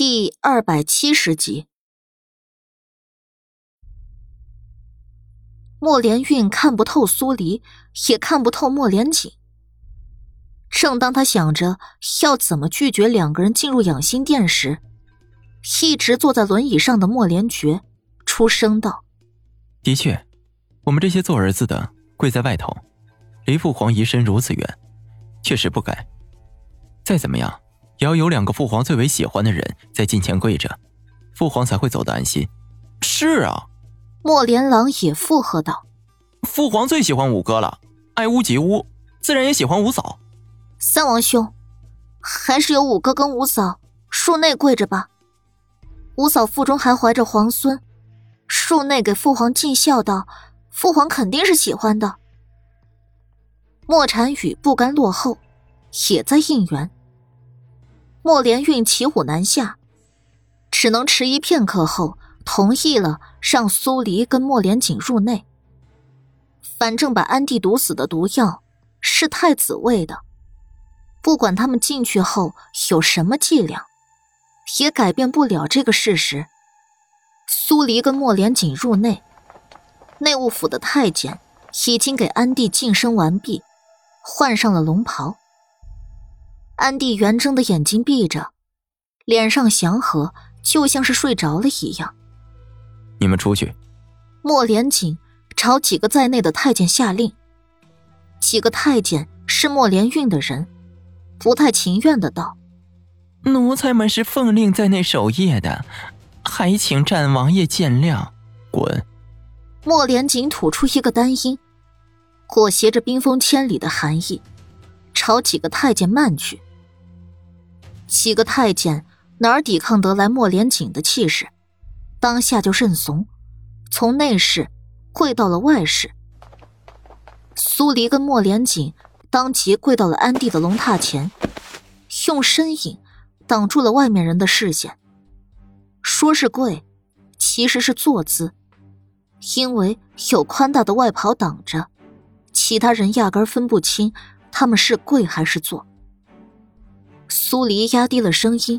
第270集。莫连运看不透苏黎，也看不透莫连锦。正当他想着要怎么拒绝两个人进入养心殿时，一直坐在轮椅上的莫连觉出声道： 的确，我们这些做儿子的跪在外头，离父皇移身如此远，确实不该。再怎么样也要有两个父皇最为喜欢的人在近前跪着，父皇才会走得安心。是啊， 莫连郎也附和道： 父皇最喜欢五哥了，爱屋及乌，自然也喜欢五嫂。 三王兄，还是有五哥跟五嫂恕内跪着吧。五嫂腹中还怀着皇孙，恕内给父皇尽孝道，父皇肯定是喜欢的。莫禅语不甘落后，也在应援。莫连运骑虎难下，只能迟疑片刻后同意了让苏黎跟莫连锦入内。反正把安帝毒死的毒药是太子喂的，不管他们进去后有什么伎俩，也改变不了这个事实。苏黎跟莫连锦入内，内务府的太监已经给安帝净身完毕，换上了龙袍。安帝圆睁的眼睛闭着，脸上祥和，就像是睡着了一样。 你们出去。 莫连锦朝几个在内的太监下令。几个太监是莫连运的人，不太情愿的道： 奴才们是奉令在内守夜的，还请战王爷见谅。滚。 莫连锦吐出一个单音，裹挟着冰封千里的寒意，朝几个太监慢去。几个太监哪儿抵抗得来莫连锦的气势，当下就认怂，从内室跪到了外室。苏黎跟莫连锦当即跪到了安帝的龙榻前，用身影挡住了外面人的视线。说是跪，其实是坐姿，因为有宽大的外袍挡着，其他人压根分不清他们是跪还是坐。苏黎压低了声音：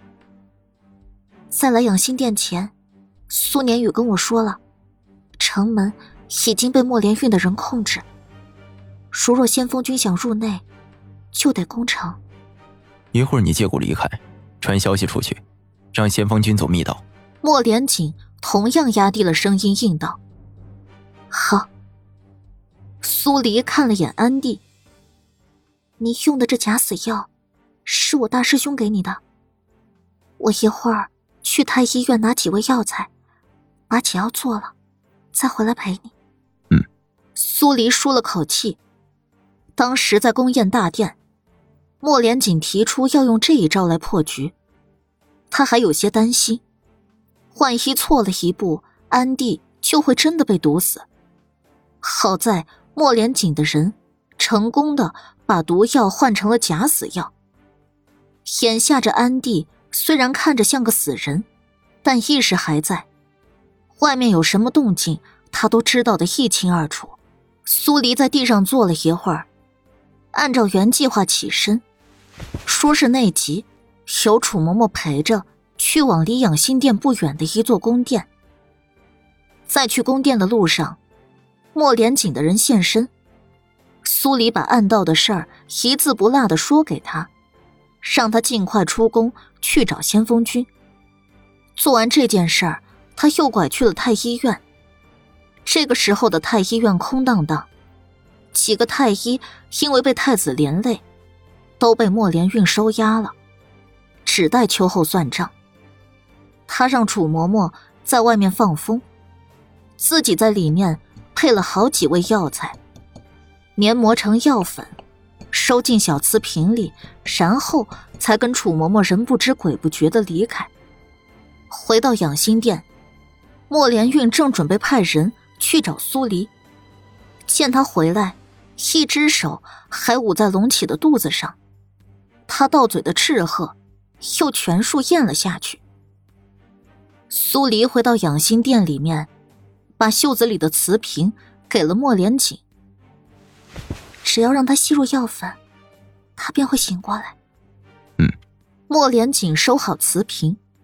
在来养心殿前，苏年宇跟我说了，城门已经被莫连运的人控制，如若先锋军想入内，就得攻城。 一会儿你借故离开，传消息出去，让先锋军走密道。 莫连锦同样压低了声音应道：好。苏黎看了眼安帝：你用的这假死药是我大师兄给你的，我一会儿去太医院拿几味药材，把解药做了，再回来陪你。苏黎舒了口气。当时在宫宴大殿，莫连锦提出要用这一招来破局，他还有些担心，万一错了一步，安帝就会真的被毒死。好在莫连锦的人成功的把毒药换成了假死药。眼下这安帝虽然看着像个死人，但意识还在，外面有什么动静他都知道得一清二楚。苏黎在地上坐了一会儿，按照原计划起身，说是内急，由楚嬷嬷陪着去往离养心殿不远的一座宫殿。在去宫殿的路上，莫连锦的人现身，苏黎把暗道的事儿一字不落地说给他，让他尽快出宫去找先锋军。做完这件事儿，他又拐去了太医院。这个时候的太医院空荡荡，几个太医因为被太子连累，都被莫连运收押了，只待秋后算账。他让楚嬷嬷在外面放风，自己在里面配了好几味药材，研磨成药粉，收进小瓷瓶里，然后才跟楚嬷嬷人不知鬼不觉地离开。回到养心殿，莫连运正准备派人去找苏黎，见他回来，一只手还捂在隆起的肚子上，他到嘴的斥喝又全数咽了下去。苏黎回到养心殿里面，把袖子里的瓷瓶给了莫连锦，只要让他吸入药粉，他便会醒过来。 莫连锦收好瓷瓶，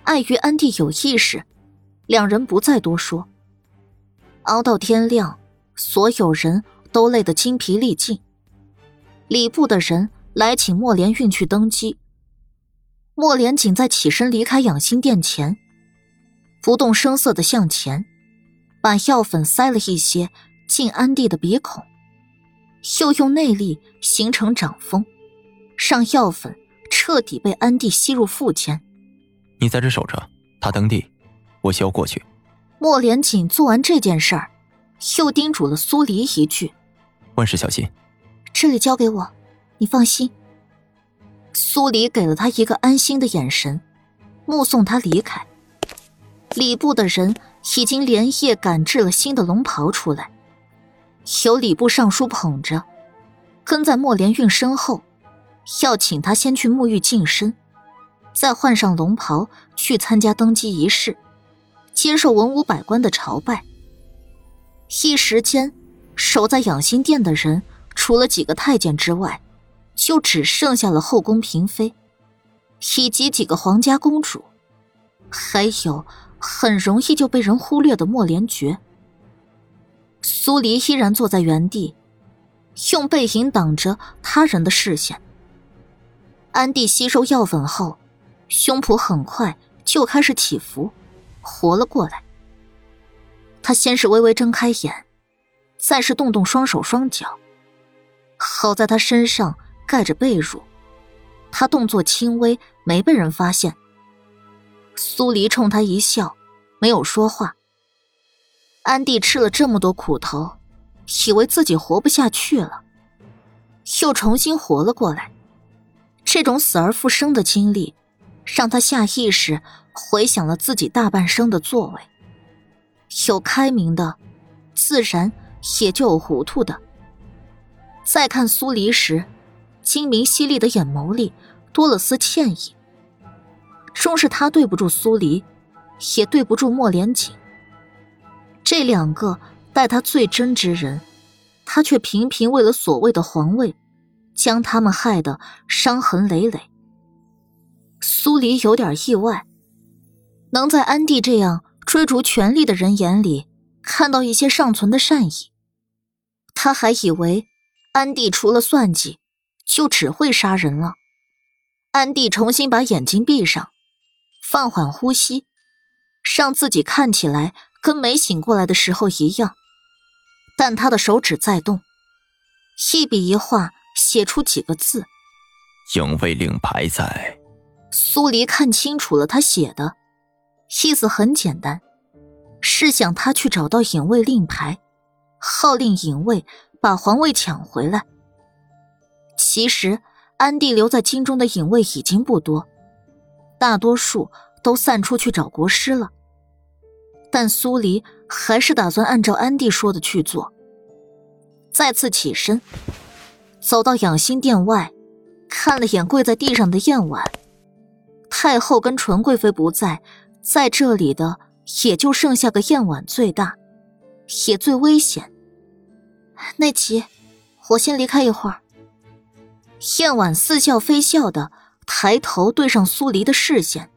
碍于安帝有意识，两人不再多说。熬到天亮，所有人都累得精疲力尽。礼部的人来请莫连运去登基。莫连锦在起身离开养心殿前，不动声色地向前，把药粉塞了一些进安帝的鼻孔，又用内力形成掌风，让药粉彻底被安帝吸入腹间。 你在这守着，他登地，我休过去。 莫连锦做完这件事儿，又叮嘱了苏黎一句： 万事小心。 这里交给我，你放心。苏黎给了他一个安心的眼神，目送他离开。礼部的人已经连夜赶制了新的龙袍出来，由礼部尚书捧着，跟在莫连运身后，要请他先去沐浴净身，再换上龙袍去参加登基仪式，接受文武百官的朝拜。一时间，守在养心殿的人除了几个太监之外，就只剩下了后宫嫔妃，以及几个皇家公主，还有很容易就被人忽略的莫连觉。苏黎依然坐在原地，用背影挡着他人的视线。安帝吸收药粉后，胸脯很快就开始起伏，活了过来。他先是微微睁开眼，再是动动双手双脚。好在他身上盖着被褥，他动作轻微，没被人发现。苏黎冲他一笑，没有说话。安帝吃了这么多苦头，以为自己活不下去了，又重新活了过来。这种死而复生的经历，让他下意识回想了自己大半生的作为。有开明的，自然也就有糊涂的。再看苏黎时，精明犀利的眼眸里多了丝歉意。终是他对不住苏黎，也对不住莫连锦。这两个待他最真之人，他却频频为了所谓的皇位，将他们害得伤痕累累。苏黎有点意外，能在安帝这样追逐权力的人眼里看到一些尚存的善意。他还以为安帝除了算计，就只会杀人了。安帝重新把眼睛闭上，放缓呼吸，让自己看起来跟没醒过来的时候一样。但他的手指在动，一笔一画写出几个字： 营卫令牌在。 苏黎看清楚了他写的意思，很简单，是想他去找到隐卫令牌，号令隐卫把皇位抢回来。其实安帝留在京中的隐卫已经不多，大多数都散出去找国师了。但苏黎还是打算按照安帝说的去做。再次起身，走到养心殿外，看了眼跪在地上的燕婉。太后跟纯贵妃不在，在这里的也就剩下个燕婉最大，也最危险。内急，我先离开一会儿。燕婉似笑非笑的抬头对上苏黎的视线。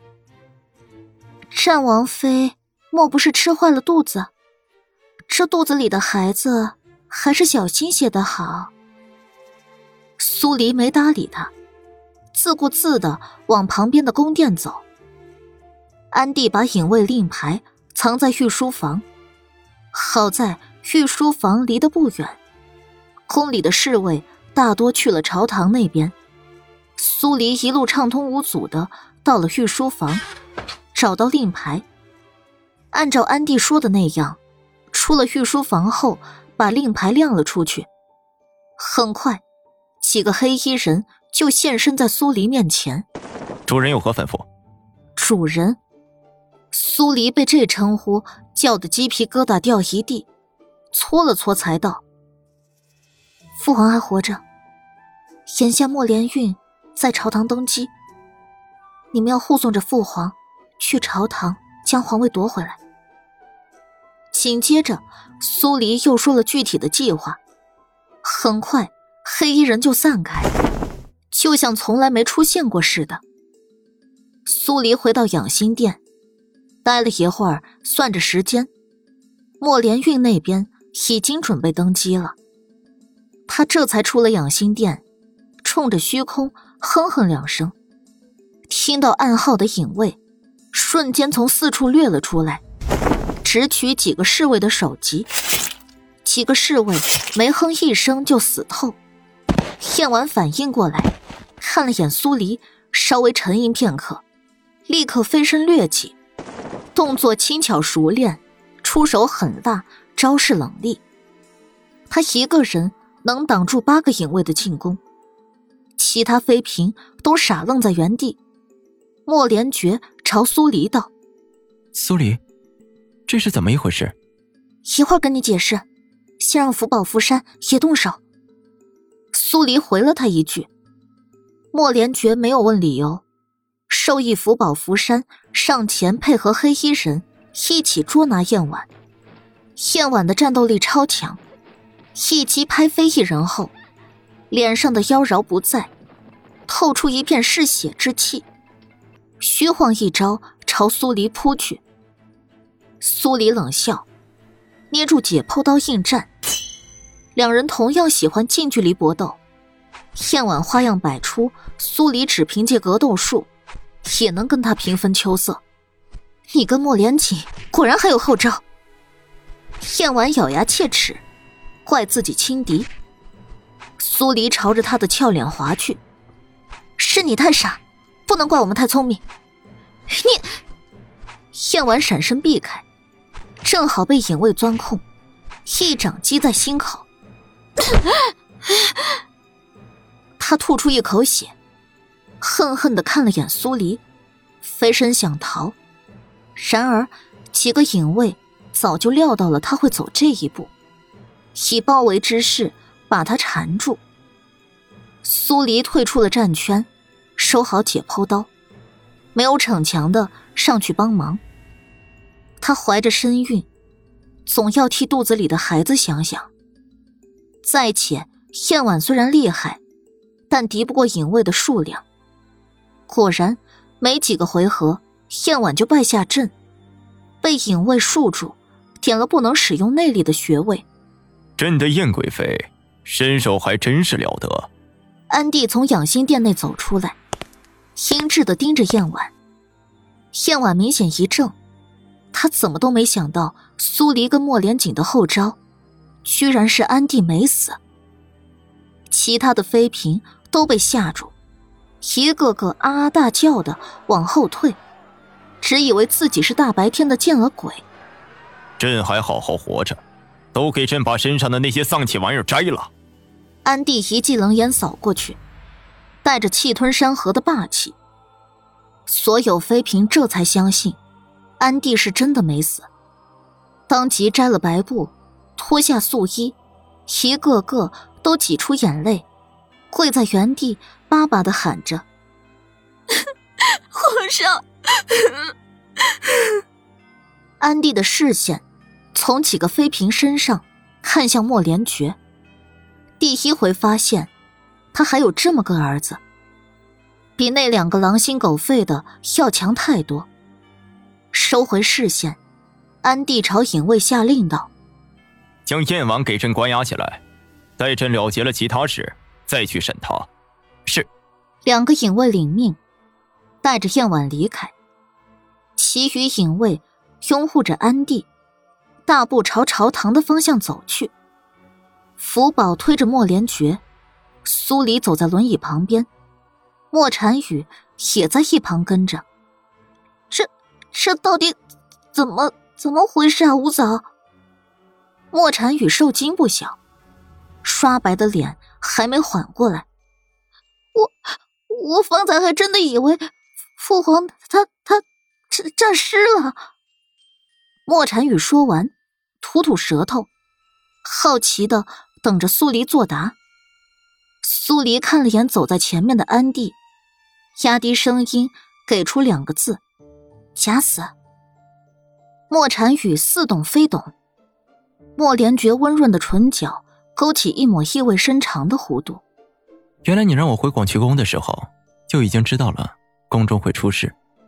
战王妃莫不是吃坏了肚子？这肚子里的孩子还是小心些的好。苏黎没搭理他，自顾自地往旁边的宫殿走。安帝把隐卫令牌藏在御书房，好在御书房离得不远，宫里的侍卫大多去了朝堂那边。苏黎一路畅通无阻地到了御书房，找到令牌，按照安帝说的那样，出了御书房后把令牌亮了出去。很快，几个黑衣人就现身在苏黎面前。 主人有何吩咐？ 主人？苏黎被这称呼叫得鸡皮疙瘩掉一地，搓了搓才道：父皇还活着，眼下莫连运在朝堂登基，你们要护送着父皇去朝堂将皇位夺回来。紧接着苏黎又说了具体的计划。很快黑衣人就散开，就像从来没出现过似的。 苏黎回到养心殿，待了一会儿，算着时间，莫连运那边已经准备登基了。他这才出了养心殿，冲着虚空哼哼2声，听到暗号的影卫瞬间从四处掠了出来，直取几个侍卫的首级。几个侍卫没哼一声就死透。燕婉反应过来，看了眼苏黎，稍微沉吟片刻，立刻飞身掠起，动作轻巧熟练，出手狠辣，招式冷厉。他一个人能挡住8个影卫的进攻，其他妃嫔都傻愣在原地。莫连觉朝苏黎道：“ 苏黎，这是怎么一回事？”“ 一会儿跟你解释，先让福宝福山也动手。”苏黎回了他一句。莫连觉没有问理由，授意福宝福山上前配合黑衣人一起捉拿燕婉。燕婉的战斗力超强，一击拍飞一人后，脸上的妖娆不在，透出一片嗜血之气，虚晃一招朝苏黎扑去。苏黎冷笑，捏住解剖刀应战。两人同样喜欢近距离搏斗，燕婉花样百出，苏黎只凭借格斗术也能跟他平分秋色。你跟莫连锦果然还有后招。燕婉咬牙切齿，怪自己轻敌。苏黎朝着他的俏脸划去：“是你太傻，不能怪我们太聪明。”你……燕婉闪身避开，正好被影卫钻空，一掌击在心口。他吐出一口血，恨恨地看了眼苏黎，飞身想逃。然而几个影卫早就料到了他会走这一步，以包围之势把他缠住。苏黎退出了战圈，收好解剖刀，没有逞强的上去帮忙。他怀着身孕，总要替肚子里的孩子想想。再且燕婉虽然厉害，但敌不过影卫的数量。果然没几个回合，燕婉就败下阵，被影卫束住，点了不能使用内力的穴位。 朕的燕贵妃身手还真是了得。 安帝从养心殿内走出来，阴鸷地盯着燕婉。燕婉明显一怔，他怎么都没想到苏黎跟莫连锦的后招居然是安帝没死。其他的妃嫔都被吓住，一个个啊啊大叫的往后退，只以为自己是大白天的见了鬼。 朕还好好活着，都给朕把身上的那些丧气玩意儿摘了。 安帝一记冷眼扫过去，带着气吞山河的霸气。所有妃嫔这才相信安帝是真的没死，当即摘了白布，脱下素衣，一个个都挤出眼泪，跪在原地巴巴地喊着：“皇上！”安帝的视线从几个妃嫔身上看向莫连觉，第一回发现他还有这么个儿子，比那2个狼心狗肺的要强太多。收回视线，安帝朝影卫下令道：“ 将燕婉给朕关押起来，待朕了结了其他事，再去审他。”是。 2个影卫领命，带着燕婉离开。其余影卫拥护着安帝，大步朝朝堂的方向走去。福宝推着莫连觉，苏黎走在轮椅旁边，莫禅羽也在一旁跟着。这到底怎么回事啊，吴嫂？莫禅羽受惊不小，刷白的脸还没缓过来。我方才还真的以为父皇他诈尸了。莫禅羽说完，吐吐舌头，好奇的等着苏黎作答。苏黎看了眼走在前面的安帝，压低声音给出2个字：假死。莫禅羽似懂非懂，莫连觉温润的唇角勾起一抹意味深长的弧度。 原来你让我回广渠宫的时候就已经知道了宫中会出事。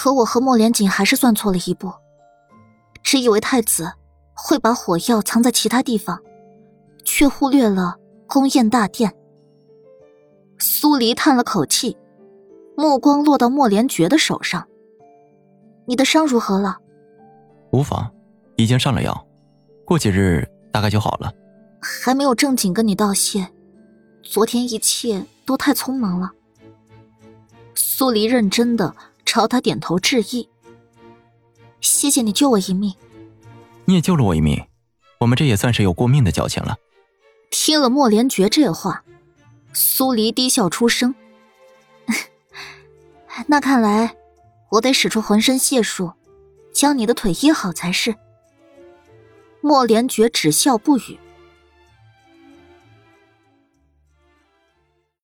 可我和莫连锦还是算错了一步，只以为太子会把火药藏在其他地方，却忽略了宫宴大殿。苏黎叹了口气，目光落到莫连觉的手上。你的伤如何了？ 无妨，已经上了药，过几日大概就好了。 还没有正经跟你道谢，昨天一切都太匆忙了。苏黎认真的朝他点头致意。谢谢你救我一命。 你也救了我一命，我们这也算是有过命的交情了。 听了莫连觉这话，苏黎低笑出声。那看来我得使出浑身解数将你的腿医好才是。莫连觉只笑不语。